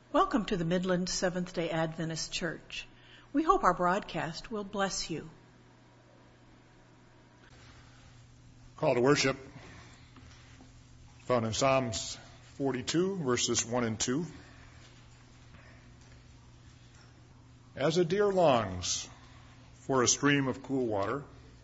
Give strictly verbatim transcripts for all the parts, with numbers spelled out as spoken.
Welcome to the Midland Seventh-day Adventist Church. We hope our broadcast will bless you. Call to worship found in Psalms forty-two, verses one and two. As a deer longs for a stream of cool water,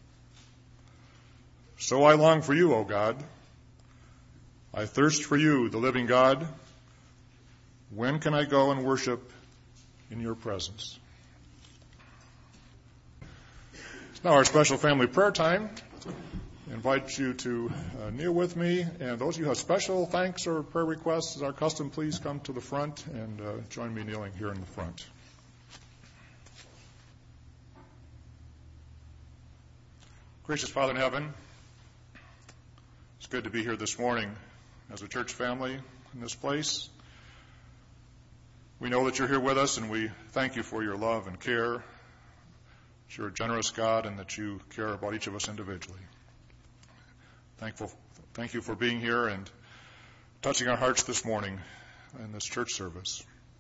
so I long for you, O God. I thirst for you, the living God. When can I go and worship in your presence? It's now our special family prayer time. I invite you to uh, kneel with me, and those of you who have special thanks or prayer requests, as our custom, please come to the front and uh, join me kneeling here in the front. Gracious Father in heaven, it's good to be here this morning as a church family in this place. We know that you're here with us, and we thank you for your love and care, that you're a generous God, and that you care about each of us individually. Thankful, thank you for being here and touching our hearts this morning in this church service.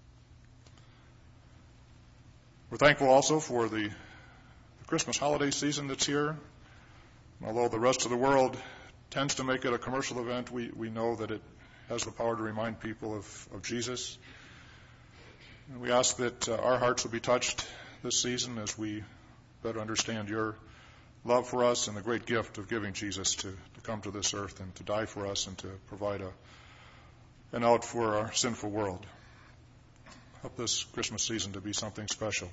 We're thankful also for the, the Christmas holiday season that's here. Although the rest of the world tends to make it a commercial event, we, we know that it has the power to remind people of, of Jesus. And we ask that uh, our hearts will be touched this season as we better understand your love for us and the great gift of giving Jesus to, to come to this earth and to die for us and to provide a, an out for our sinful world. Help this Christmas season to be something special.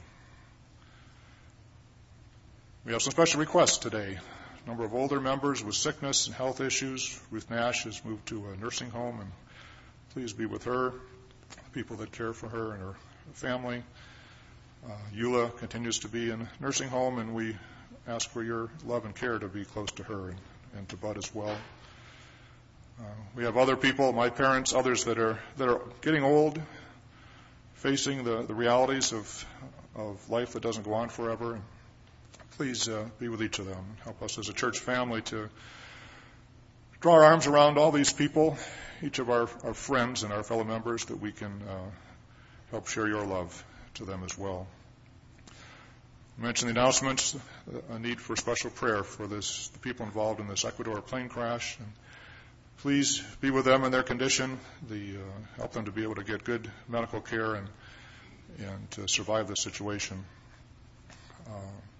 We have some special requests today. A number of older members with sickness and health issues. Ruth Nash has moved to a nursing home, and please be with her, people that care for her and her family. Uh, Eula continues to be in a nursing home, and we ask for your love and care to be close to her and, and to Bud as well. Uh, we have other people, my parents, others that are that are getting old, facing the, the realities of of life that doesn't go on forever. And please uh, be with each of them. Help us as a church family to draw our arms around all these people, each of our, our friends and our fellow members, that we can uh, help share your love to them as well. I mentioned the announcements, a need for special prayer for this, the people involved in this Ecuador plane crash. And please be with them in their condition, the, uh, help them to be able to get good medical care and, and to survive the situation. Uh,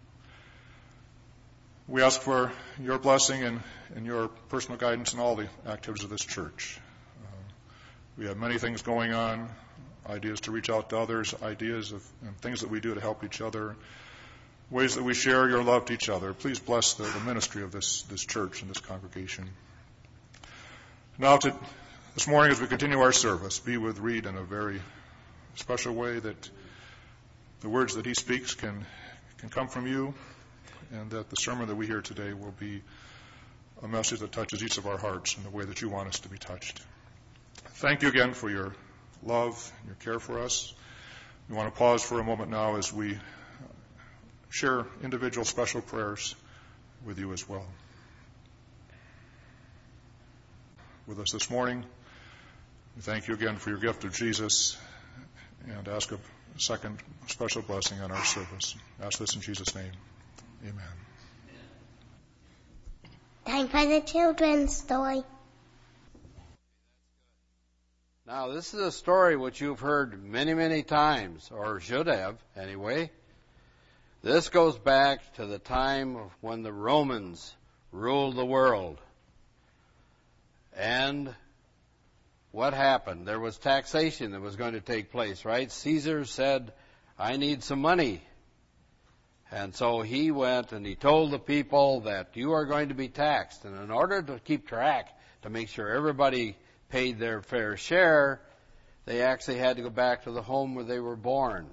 We ask for your blessing and, and your personal guidance in all the activities of this church. Uh, we have many things going on, ideas to reach out to others, ideas of and things that we do to help each other, ways that we share your love to each other. Please bless the, the ministry of this, this church and this congregation. Now, to, this morning as we continue our service, be with Reed in a very special way, that the words that he speaks can can come from you, and that the sermon that we hear today will be a message that touches each of our hearts in the way that you want us to be touched. Thank you again for your love and your care for us. We want to pause for a moment now as we share individual special prayers with you as well. With us this morning, we thank you again for your gift of Jesus and ask a second special blessing on our service. Ask this in Jesus' name. Amen. Time for the children's story. Now, this is a story which you've heard many, many times, or should have, anyway. This goes back to the time of when the Romans ruled the world. And what happened? There was taxation that was going to take place, right? Caesar said, I need some money. And so he went and he told the people that you are going to be taxed. And in order to keep track, to make sure everybody paid their fair share, they actually had to go back to the home where they were born.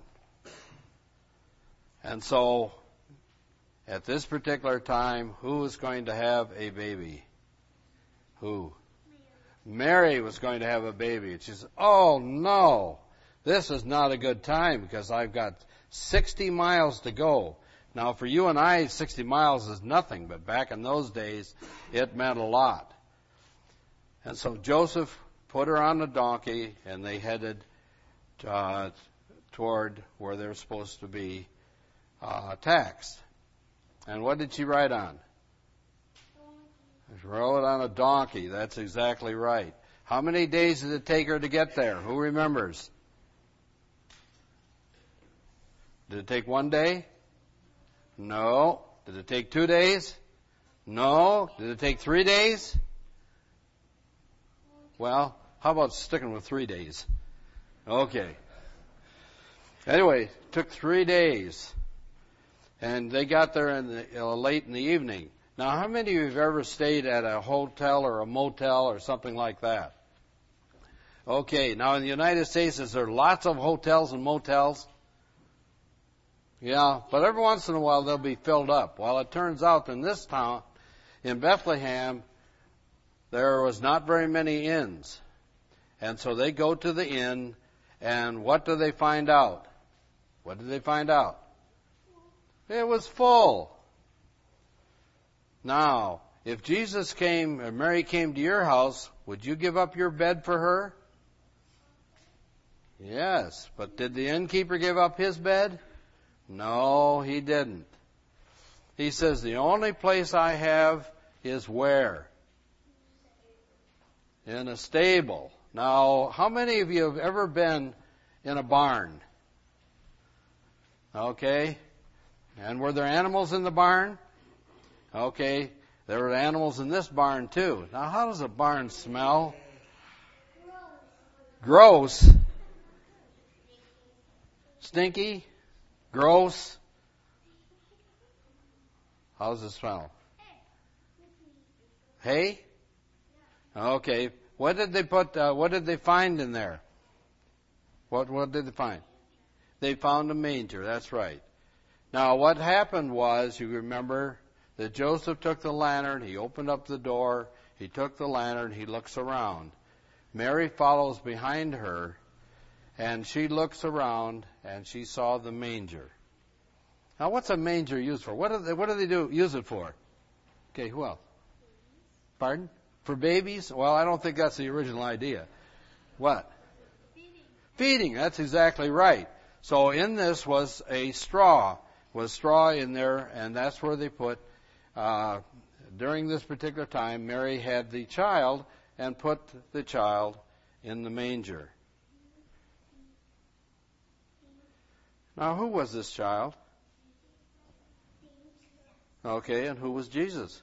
And so, at this particular time, who was going to have a baby? Who? Mary. Mary was going to have a baby. And she said, oh no, this is not a good time because I've got sixty miles to go. Now, for you and I, sixty miles is nothing, but back in those days, it meant a lot. And so Joseph put her on a donkey, and they headed uh, toward where they're supposed to be uh, taxed. And what did she ride on? She rode on a donkey. That's exactly right. How many days did it take her to get there? Who remembers? Did it take one day? No. Did it take two days? No. Did it take three days? Well, how about sticking with three days? Okay. Anyway, it took three days. And they got there in the, uh, late in the evening. Now, how many of you have ever stayed at a hotel or a motel or something like that? Okay, now in the United States, is there lots of hotels and motels? Yeah, but every once in a while they'll be filled up. Well, it turns out in this town, in Bethlehem, there was not very many inns. And so they go to the inn, and what do they find out? What did they find out? It was full. Now, if Jesus came, or Mary came to your house, would you give up your bed for her? Yes, but did the innkeeper give up his bed? No, he didn't. He says, the only place I have is where? In a stable. Now, how many of you have ever been in a barn? Okay. And were there animals in the barn? Okay. There were animals in this barn too. Now, how does a barn smell? Gross. Stinky? Gross? How does it smell? Hay? Okay. What did they put, uh, what did they find in there? What, what did they find? They found a manger. That's right. Now, what happened was, you remember, that Joseph took the lantern, he opened up the door, he took the lantern, he looks around. Mary follows behind her, and she looks around, and she saw the manger. Now, what's a manger used for? What do they, what do they do use it for? Okay, who else? Pardon? For babies? Well, I don't think that's the original idea. What? Feeding. Feeding, that's exactly right. So in this was a straw, was straw in there, and that's where they put, uh, during this particular time, Mary had the child and put the child in the manger. Now, who was this child? Okay, and who was Jesus?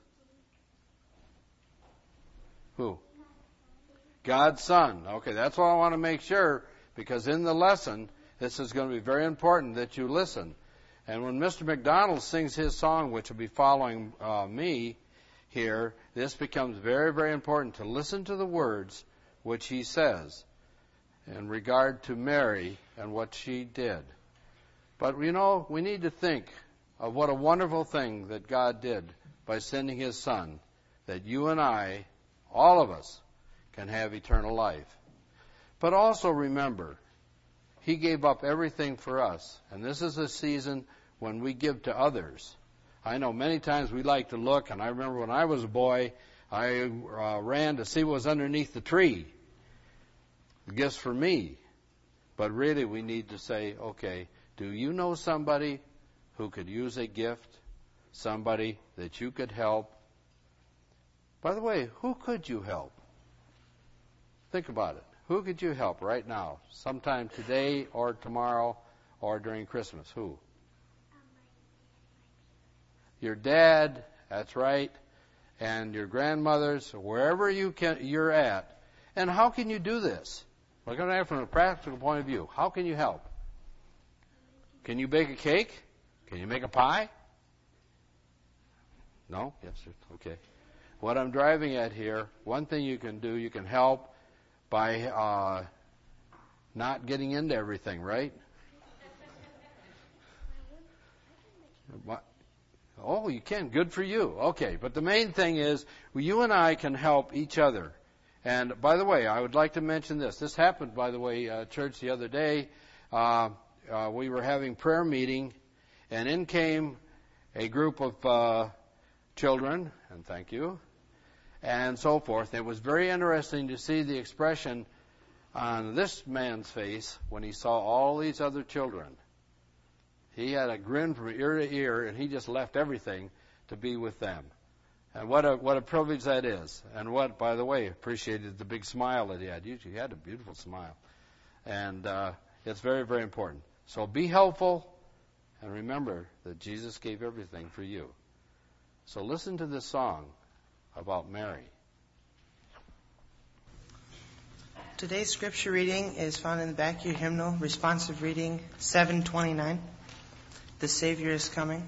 Who? God's Son. Okay, that's what I want to make sure, because in the lesson, this is going to be very important that you listen. And when Mister McDonald sings his song, which will be following uh, me here, this becomes very, very important to listen to the words which he says in regard to Mary and what she did. But, you know, we need to think of what a wonderful thing that God did by sending his Son, that you and I, all of us, can have eternal life. But also remember, he gave up everything for us. And this is a season when we give to others. I know many times we like to look, and I remember when I was a boy, I uh, ran to see what was underneath the tree. The gifts for me. But really we need to say, okay, do you know somebody who could use a gift? Somebody that you could help? By the way, who could you help? Think about it. Who could you help right now? Sometime today or tomorrow or during Christmas? Who? Your dad, that's right, and your grandmothers, wherever you can, you're at. And how can you do this? We're going to have from a practical point of view. How can you help? Can you bake a cake? Can you make a pie? No? Yes, sir. Okay. What I'm driving at here, one thing you can do, you can help by uh, not getting into everything, right? What? Oh, you can. Good for you. Okay. But the main thing is, well, you and I can help each other. And by the way, I would like to mention this. This happened, by the way, uh, church the other day. Uh, uh, we were having prayer meeting, and in came a group of uh, children, and thank you, and so forth. It was very interesting to see the expression on this man's face when he saw all these other children. He had a grin from ear to ear, and he just left everything to be with them. And what a what a privilege that is. And what, by the way, appreciated the big smile that he had. He had a beautiful smile. And uh, it's very, very important. So be helpful, and remember that Jesus gave everything for you. So listen to this song about Mary. Today's scripture reading is found in the back of your hymnal, responsive reading seven twenty-nine. The Savior is coming.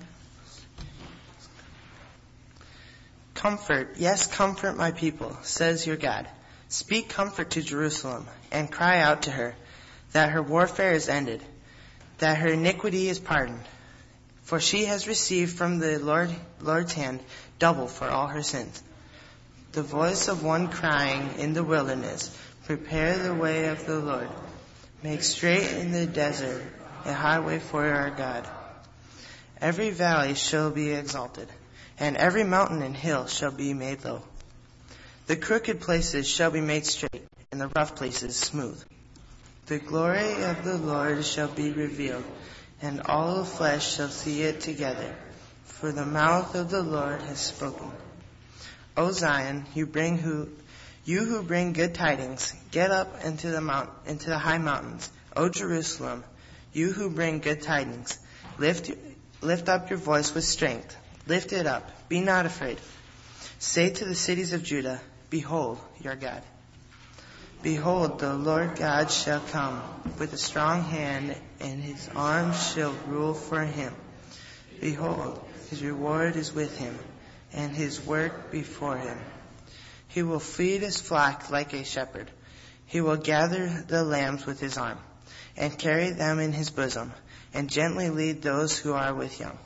Comfort, yes, comfort my people, says your God. Speak comfort to Jerusalem, and cry out to her that her warfare is ended, that her iniquity is pardoned. For she has received from the Lord, Lord's hand double for all her sins. The voice of one crying in the wilderness, prepare the way of the Lord. Make straight in the desert a highway for our God. Every valley shall be exalted, and every mountain and hill shall be made low. The crooked places shall be made straight, and the rough places smooth. The glory of the Lord shall be revealed, and all of flesh shall see it together, for the mouth of the Lord has spoken. O Zion, you bring who, you who bring good tidings, get up into the mount, into the high mountains. O Jerusalem, you who bring good tidings, lift, lift up your voice with strength. Lift it up. Be not afraid. Say to the cities of Judah, behold your God. Behold, the Lord God shall come with a strong hand, and his arm shall rule for him. Behold, his reward is with him, and his work before him. He will feed his flock like a shepherd. He will gather the lambs with his arm, and carry them in his bosom, and gently lead those who are with young.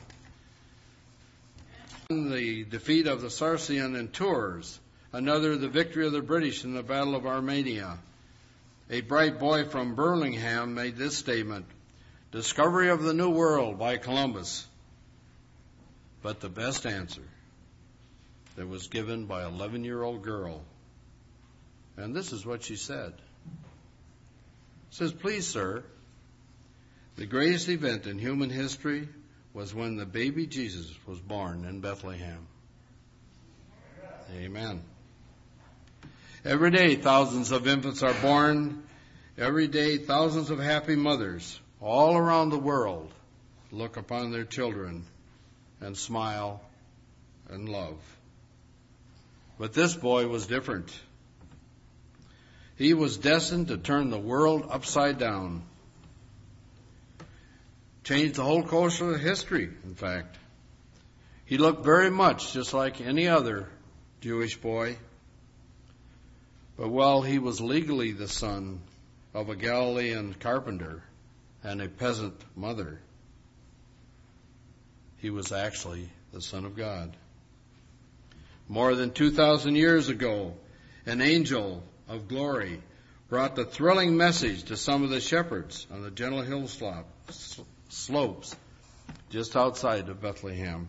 The defeat of the Saracen in Tours, another the victory of the British in the Battle of Armenia. A bright boy from Birmingham made this statement, discovery of the New World by Columbus. But the best answer that was given by an eleven-year-old girl, and this is what she said. It says, please, sir, the greatest event in human history was when the baby Jesus was born in Bethlehem. Amen. Every day, thousands of infants are born. Every day, thousands of happy mothers all around the world look upon their children and smile and love. But this boy was different. He was destined to turn the world upside down. Changed the whole course of history, in fact. He looked very much just like any other Jewish boy. But while he was legally the son of a Galilean carpenter and a peasant mother, he was actually the Son of God. More than two thousand years ago, an angel of glory brought the thrilling message to some of the shepherds on the gentle hill slopes just outside of Bethlehem.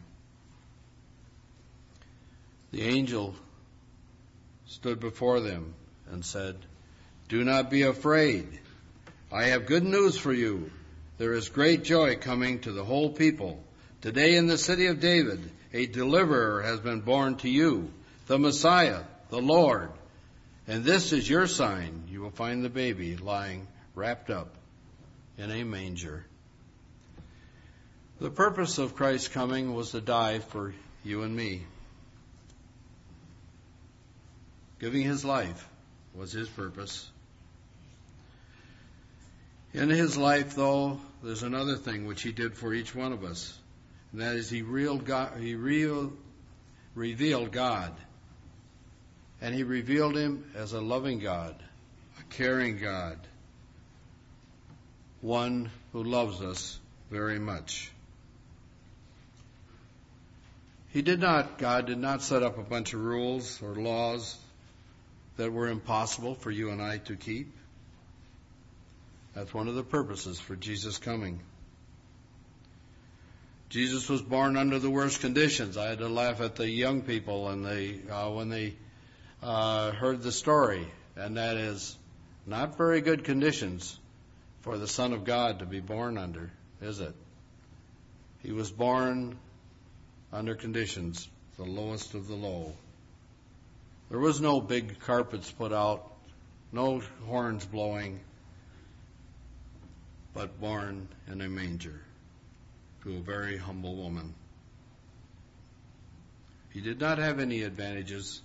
The angel stood before them and said, do not be afraid. I have good news for you. There is great joy coming to the whole people. Today in the city of David, a deliverer has been born to you, the Messiah, the Lord. And this is your sign. You will find the baby lying wrapped up in a manger. The purpose of Christ's coming was to die for you and me. Giving his life was his purpose. In his life, though, there's another thing which he did for each one of us, and that is he, revealed God, he real, revealed God. And he revealed him as a loving God, a caring God, one who loves us very much. He did not, God did not set up a bunch of rules or laws that were impossible for you and I to keep. That's one of the purposes for Jesus coming. Jesus was born under the worst conditions. I had to laugh at the young people and they uh, when they uh, heard the story, and that is Not very good conditions for the Son of God to be born under, is it? He was born under conditions, the lowest of the low. There was no big carpets put out, no horns blowing, but born in a manger to a very humble woman. He did not have any advantages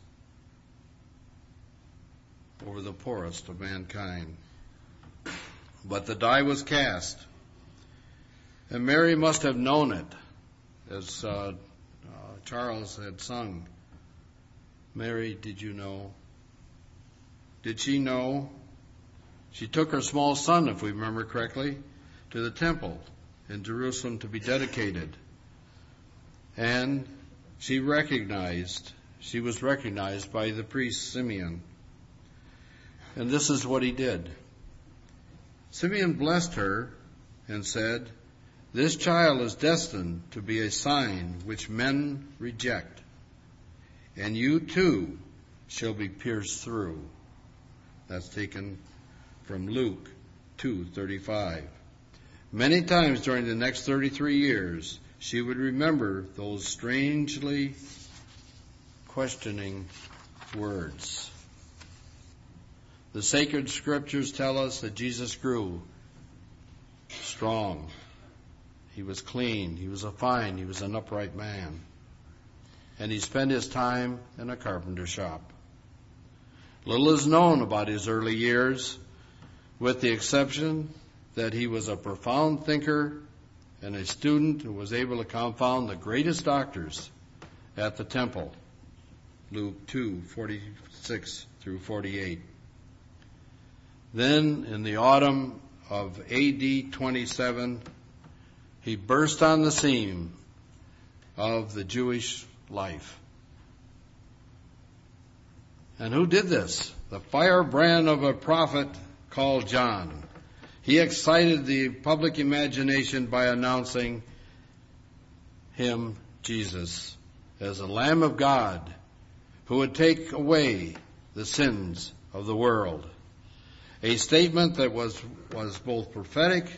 over the poorest of mankind. But the die was cast. And Mary must have known it, as uh, uh, Charles had sung. Mary, did you know? Did she know? She took her small son, if we remember correctly, to the temple in Jerusalem to be dedicated. And she recognized, she was recognized by the priest Simeon. And this is what he did. Simeon blessed her and said, "This child is destined to be a sign which men reject, and you too shall be pierced through." That's taken from Luke two thirty-five. Many times during the next thirty-three years, she would remember those strangely questioning words. The sacred scriptures tell us that Jesus grew strong. He was clean. He was a fine. He was an upright man. And he spent his time in a carpenter shop. Little is known about his early years, with the exception that he was a profound thinker and a student who was able to confound the greatest doctors at the temple. Luke two forty-six through forty-eight. Then, in the autumn of A D twenty-seven, he burst on the scene of the Jewish life. And who did this? The firebrand of a prophet called John. He excited the public imagination by announcing him, Jesus, as a Lamb of God who would take away the sins of the world. A statement that was, was both prophetic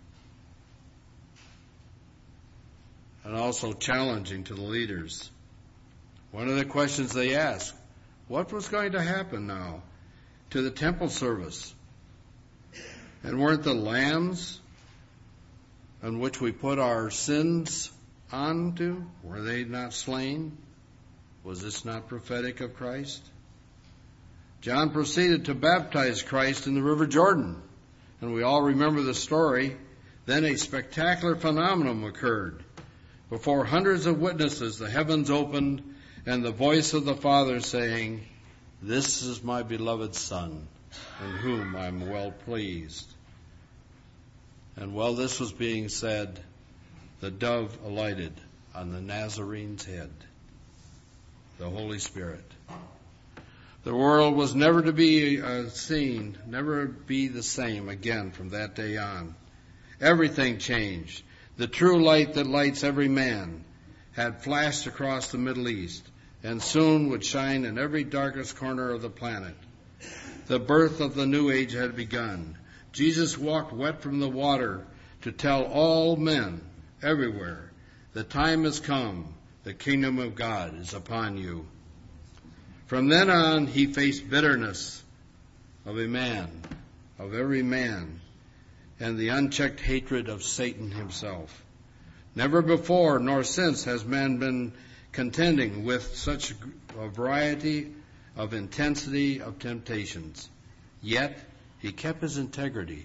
and also challenging to the leaders. One of the questions they asked, what was going to happen now to the temple service? And weren't the lambs on which we put our sins onto, were they not slain? Was this not prophetic of Christ? John proceeded to baptize Christ in the River Jordan, and we all remember the story. Then a spectacular phenomenon occurred. Before hundreds of witnesses, the heavens opened, and the voice of the Father saying, "This is my beloved Son, in whom I am well pleased." And while this was being said, the dove alighted on the Nazarene's head, the Holy Spirit. The world was never to be uh, seen, never be the same again from that day on. Everything changed. The true light that lights every man had flashed across the Middle East and soon would shine in every darkest corner of the planet. The birth of the new age had begun. Jesus walked wet from the water to tell all men everywhere, the time has come, the kingdom of God is upon you. From then on, he faced bitterness of a man, of every man, and the unchecked hatred of Satan himself. Never before nor since has man been contending with such a variety of intensity of temptations. Yet, he kept his integrity.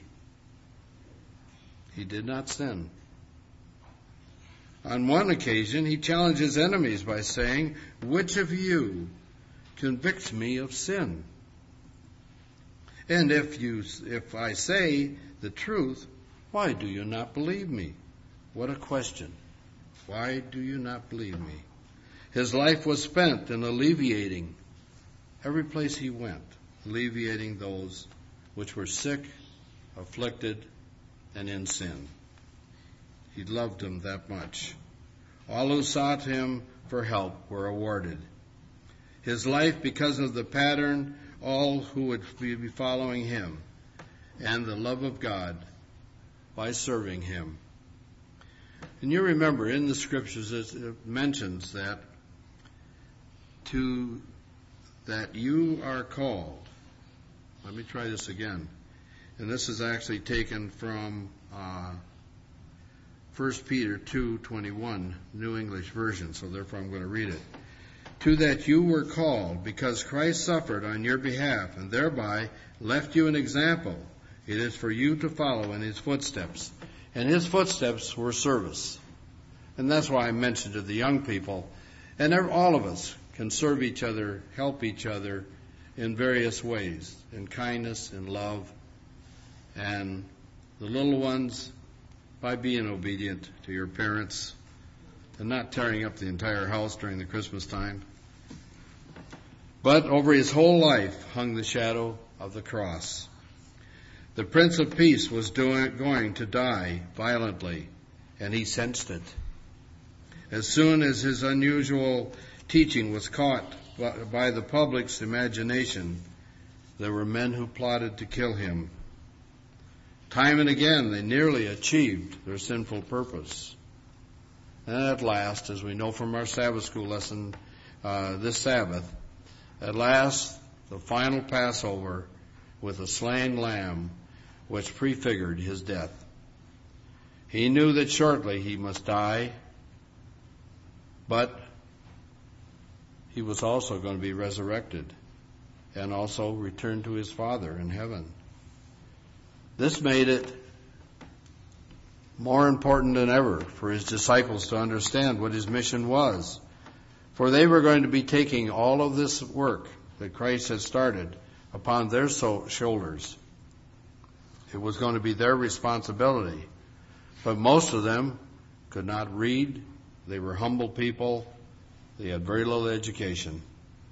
He did not sin. On one occasion, he challenged his enemies by saying, "Which of you convicts me of sin? And if you, if I say the truth, why do you not believe me?" What a question. Why do you not believe me? His life was spent in alleviating every place he went, alleviating those which were sick, afflicted, and in sin. He loved them that much. All who sought him for help were awarded. His life, because of the pattern all who would be following him and the love of God by serving him. And you remember in the scriptures it mentions that to that you are called. Let me try this again. And this is actually taken from uh, First Peter two twenty-one, New English Version, so therefore I'm going to read it. To that you were called, because Christ suffered on your behalf, and thereby left you an example. It is for you to follow in his footsteps. And his footsteps were service. And that's why I mentioned to the young people, and all of us can serve each other, help each other in various ways, in kindness, in love, and the little ones by being obedient to your parents and not tearing up the entire house during the Christmas time. But over his whole life hung the shadow of the cross. The Prince of Peace was doing, going to die violently, and he sensed it. As soon as his unusual teaching was caught by the public's imagination, there were men who plotted to kill him. Time and again, they nearly achieved their sinful purpose. And at last, as we know from our Sabbath school lesson uh, this Sabbath, at last, the final Passover with a slain lamb, which prefigured his death. He knew that shortly he must die, but he was also going to be resurrected and also return to his Father in heaven. This made it more important than ever for his disciples to understand what his mission was. For they were going to be taking all of this work that Christ had started upon their so- shoulders. It was going to be their responsibility. But most of them could not read. They were humble people. They had very little education.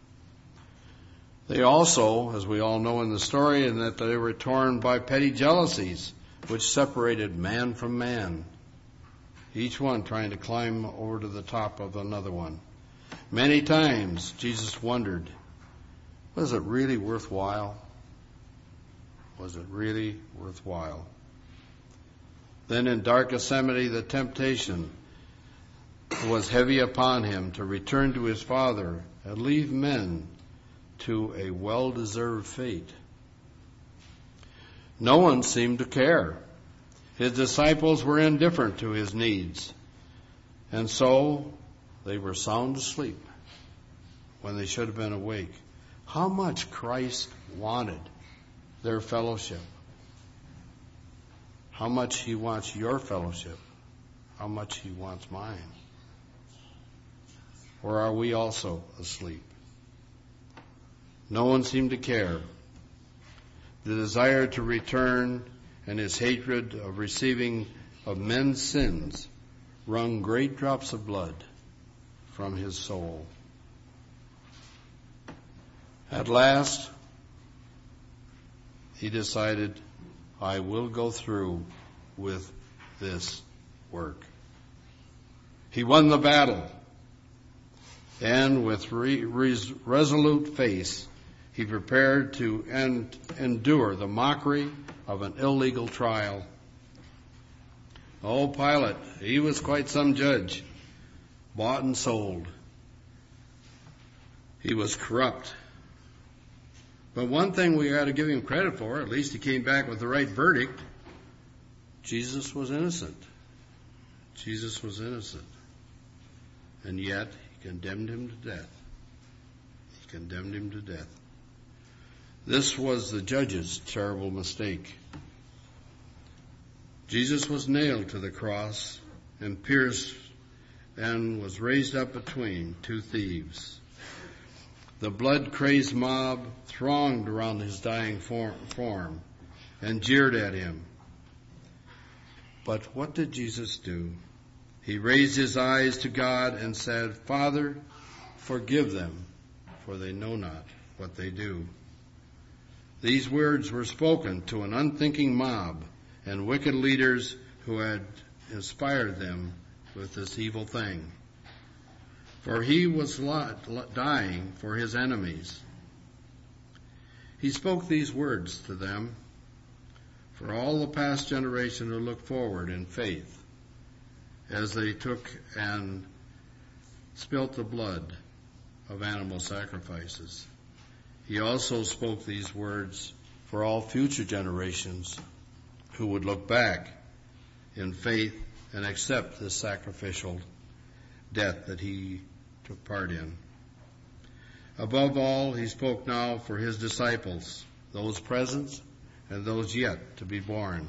They also, as we all know in the story, in that they were torn by petty jealousies, which separated man from man, each one trying to climb over to the top of another one. Many times Jesus wondered, was it really worthwhile? Was it really worthwhile? Then in dark Gethsemane, the temptation was heavy upon him to return to his Father and leave men to a well-deserved fate. No one seemed to care. His disciples were indifferent to his needs, and so they were sound asleep when they should have been awake. How much Christ wanted their fellowship. How much he wants your fellowship. How much he wants mine. Or are we also asleep? No one seemed to care. The desire to return and his hatred of receiving of men's sins wrung great drops of blood from his soul. At last, he decided, I will go through with this work. He won the battle, and with re- res- resolute face, he prepared to end, endure the mockery of an illegal trial. Oh, Pilate, he was quite some judge, bought and sold. He was corrupt. But one thing we ought to give him credit for, at least he came back with the right verdict. Jesus was innocent. Jesus was innocent. And yet, he condemned him to death. He condemned him to death. This was the judge's terrible mistake. Jesus was nailed to the cross and pierced and was raised up between two thieves. The blood-crazed mob thronged around his dying form and jeered at him. But what did Jesus do? He raised his eyes to God and said, Father, forgive them, for they know not what they do. These words were spoken to an unthinking mob and wicked leaders who had inspired them with this evil thing. For he was dying for his enemies. He spoke these words to them for all the past generation to look forward in faith as they took and spilt the blood of animal sacrifices. He also spoke these words for all future generations who would look back in faith and accept this sacrificial death that he took part in. Above all, he spoke now for his disciples, those present and those yet to be born,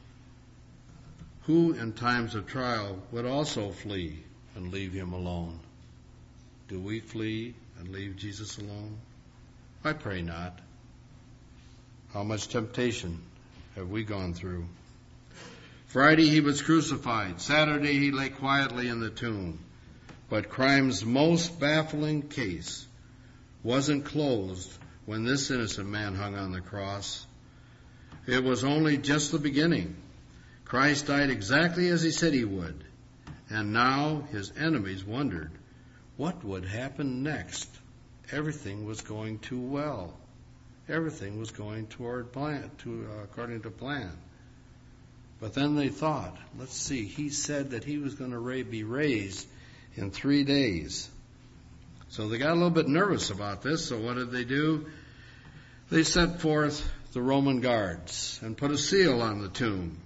who in times of trial would also flee and leave him alone. Do we flee and leave Jesus alone? I pray not. How much temptation have we gone through? Friday he was crucified. Saturday he lay quietly in the tomb. But crime's most baffling case wasn't closed when this innocent man hung on the cross. It was only just the beginning. Christ died exactly as he said he would. And now his enemies wondered what would happen next. Everything was going too well. Everything was going toward plan, to, uh, according to plan. But then they thought, let's see, he said that he was going to be raised in three days. So they got a little bit nervous about this, so what did they do? They sent forth the Roman guards and put a seal on the tomb.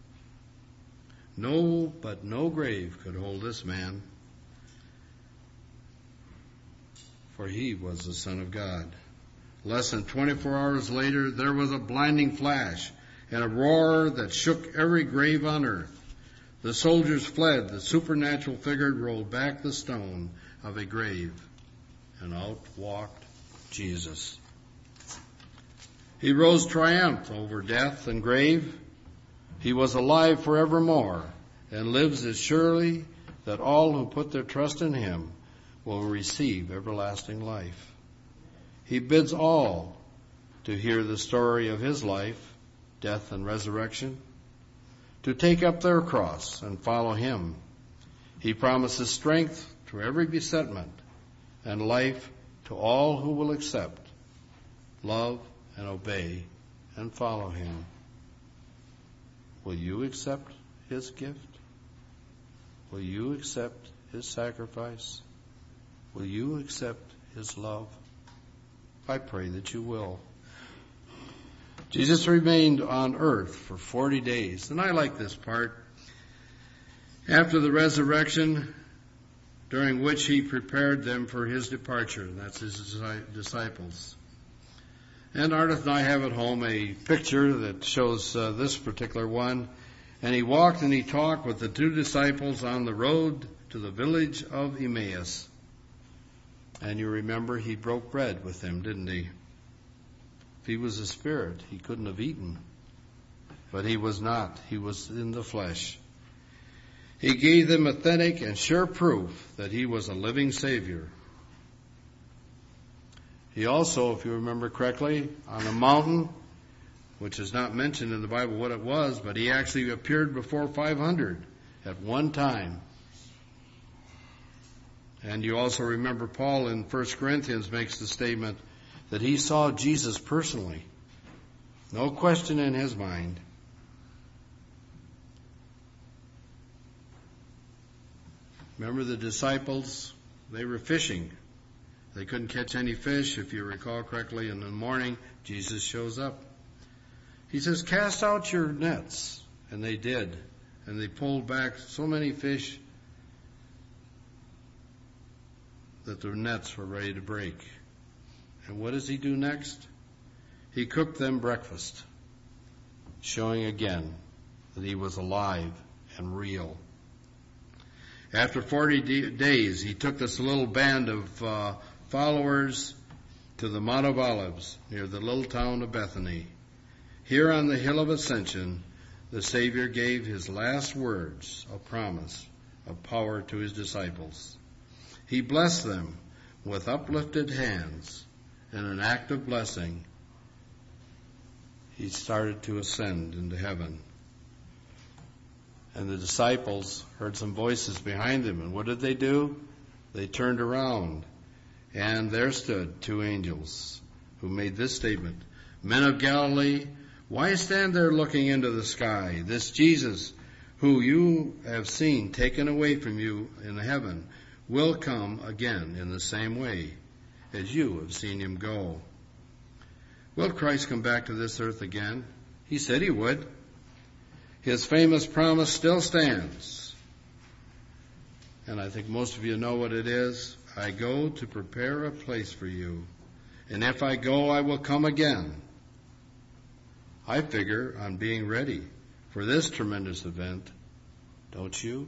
No, but no grave could hold this man, for he was the Son of God. Less than twenty-four hours later, there was a blinding flash and a roar that shook every grave on earth. The soldiers fled. The supernatural figure rolled back the stone of a grave, and out walked Jesus. He rose triumphant over death and grave. He was alive forevermore and lives as surely that all who put their trust in him will receive everlasting life. He bids all to hear the story of his life, death, and resurrection, to take up their cross and follow him. He promises strength to every besetment and life to all who will accept, love, and obey and follow him. Will you accept his gift? Will you accept his sacrifice? Will you accept his love? I pray that you will. Jesus remained on earth for forty days. And I like this part. After the resurrection, during which he prepared them for his departure. That's his disciples. And Ardith and I have at home a picture that shows uh, this particular one. And he walked and he talked with the two disciples on the road to the village of Emmaus. And you remember he broke bread with them, didn't he? If he was a spirit, he couldn't have eaten. But he was not. He was in the flesh. He gave them authentic and sure proof that he was a living Savior. He also, if you remember correctly, on a mountain, which is not mentioned in the Bible what it was, but he actually appeared before five hundred at one time. And you also remember Paul in First Corinthians makes the statement that he saw Jesus personally. No question in his mind. Remember the disciples? They were fishing. They couldn't catch any fish. If you recall correctly, in the morning, Jesus shows up. He says, cast out your nets. And they did. And they pulled back so many fish that their nets were ready to break. And what does he do next? He cooked them breakfast, showing again that he was alive and real. After forty days, he took this little band of uh, followers to the Mount of Olives near the little town of Bethany. Here on the hill of Ascension, the Savior gave his last words of promise of power to his disciples. He blessed them with uplifted hands. In an act of blessing, he started to ascend into heaven. And the disciples heard some voices behind them. And what did they do? They turned around. And there stood two angels who made this statement. Men of Galilee, why stand there looking into the sky? This Jesus, who you have seen taken away from you in heaven, will come again in the same way as you have seen him go. Will Christ come back to this earth again? He said he would. His famous promise still stands. And I think most of you know what it is. I go to prepare a place for you. And if I go, I will come again. I figure on being ready for this tremendous event. Don't you?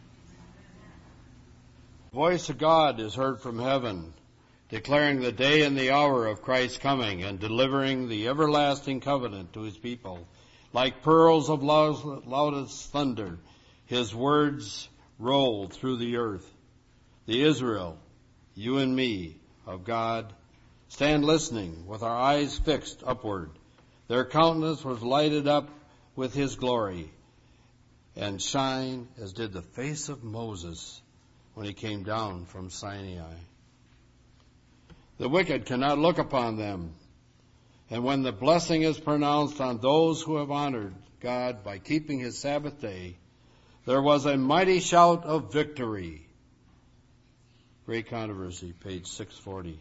The voice of God is heard from heaven, declaring the day and the hour of Christ's coming and delivering the everlasting covenant to his people. Like pearls of loudest thunder, his words rolled through the earth. The Israel, you and me, of God, stand listening with our eyes fixed upward. Their countenance was lighted up with his glory and shine as did the face of Moses when he came down from Sinai. The wicked cannot look upon them. And when the blessing is pronounced on those who have honored God by keeping his Sabbath day, there was a mighty shout of victory. Great Controversy, page six forty.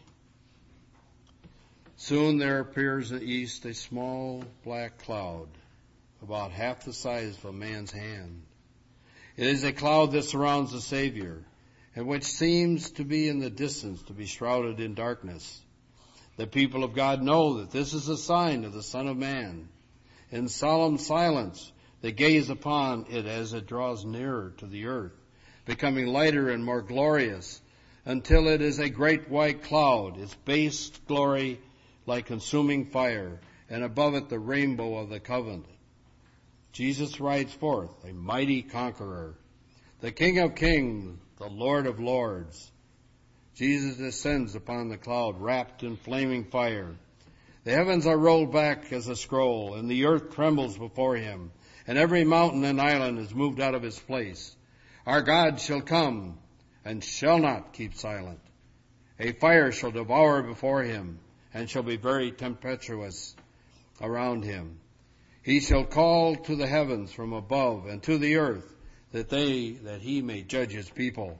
Soon there appears in the east a small black cloud, about half the size of a man's hand. It is a cloud that surrounds the Savior, and which seems to be in the distance to be shrouded in darkness. The people of God know that this is a sign of the Son of Man. In solemn silence, they gaze upon it as it draws nearer to the earth, becoming lighter and more glorious, until it is a great white cloud, its base glory like consuming fire, and above it the rainbow of the covenant. Jesus rides forth, a mighty conqueror, the King of kings, the Lord of lords. Jesus descends upon the cloud, wrapped in flaming fire. The heavens are rolled back as a scroll, and the earth trembles before him, and every mountain and island is moved out of its place. Our God shall come, and shall not keep silent. A fire shall devour before him, and shall be very tempestuous around him. He shall call to the heavens from above, and to the earth, that they, that he may judge his people.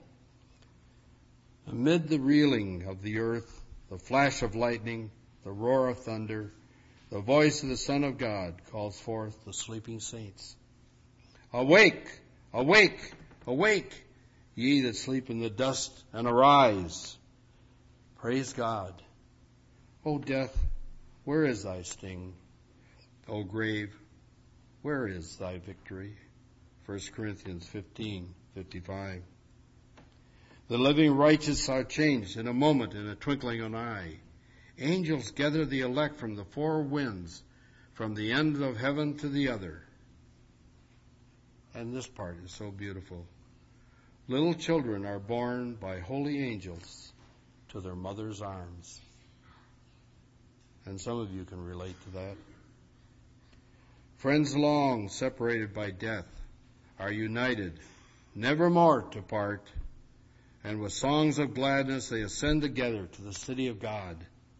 Amid the reeling of the earth, the flash of lightning, the roar of thunder, the voice of the Son of God calls forth the sleeping saints. Awake, awake, awake, ye that sleep in the dust, and arise. Praise God. O death, where is thy sting? O grave, where is thy victory? First Corinthians fifteen fifty-five. The living righteous are changed in a moment, in a twinkling of an eye. Angels gather the elect from the four winds, from the end of heaven to the other. And this part is so beautiful. Little children are born by holy angels to their mother's arms. And some of you can relate to that. Friends long separated by death are united, never more to part. And with songs of gladness they ascend together to the city of God.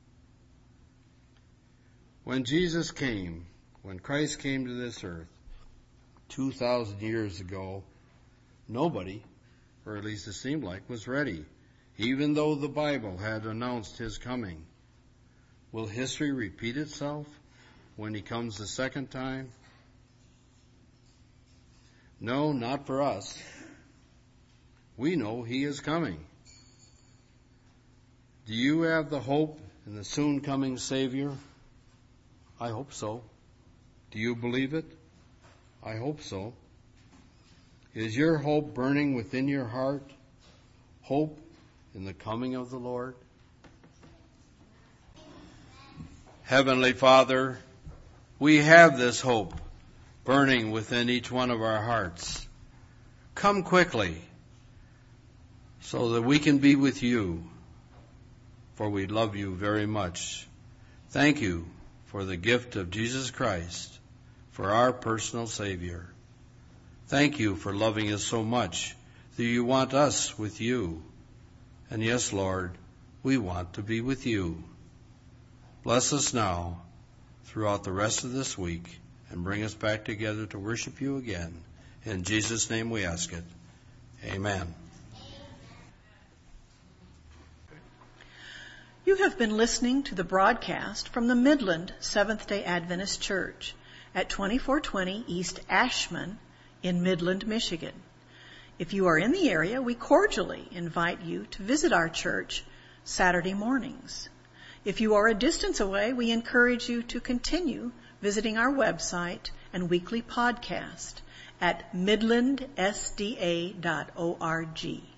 When Jesus came, when Christ came to this earth, two thousand years ago, nobody, or at least it seemed like, was ready, even though the Bible had announced his coming. Will history repeat itself when he comes the second time? No, not for us. We know he is coming. Do you have the hope in the soon coming Savior? I hope so. Do you believe it? I hope so. Is your hope burning within your heart? Hope in the coming of the Lord? Heavenly Father, we have this hope burning within each one of our hearts. Come quickly so that we can be with you, for we love you very much. Thank you for the gift of Jesus Christ, for our personal Savior. Thank you for loving us so much that you want us with you. And yes, Lord, we want to be with you. Bless us now. throughout the rest of this week and bring us back together to worship you again. In Jesus' name we ask it. Amen. You have been listening to the broadcast from the Midland Seventh-day Adventist Church at twenty-four twenty East Ashman in Midland, Michigan. If you are in the area, we cordially invite you to visit our church Saturday mornings. If you are a distance away, we encourage you to continue visiting our website and weekly podcast at midland s d a dot org.